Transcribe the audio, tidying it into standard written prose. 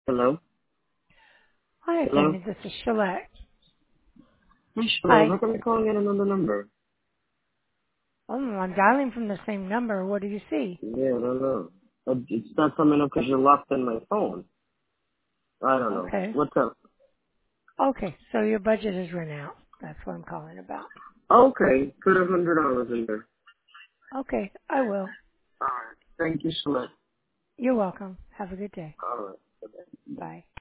Hello? Hi, Hello? Attorney. This is Shalette. Hey, Shalay, Hi. how come you're calling in another number? Oh, I'm dialing from the same number. What do you see? Yeah, I don't know. It's not coming up because you're locked in my phone. I don't know. Okay. What's up? Okay. So your budget is run out. That's what I'm calling about. Okay, put $100 in there. Okay. I will. Alright. Thank you, Shalay. You're welcome. Have a good day. Alright. Bye.